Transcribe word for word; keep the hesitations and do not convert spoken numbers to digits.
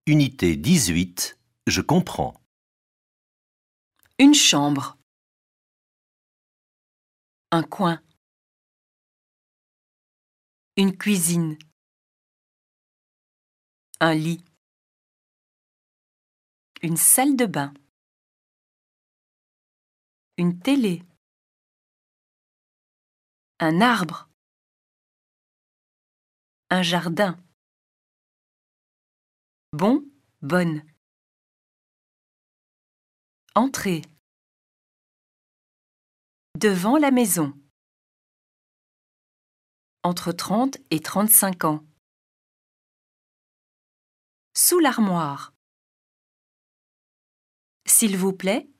Unité dix-huit, je comprends. Une chambre. Un coin. Une cuisine. Un lit. Une salle de bain. Une télé. Un arbre. Un jardin. Bon, bonne. Entrée. Devant la maison. Entre trente et trente-cinq ans. Sous l'armoire. S'il vous plaît,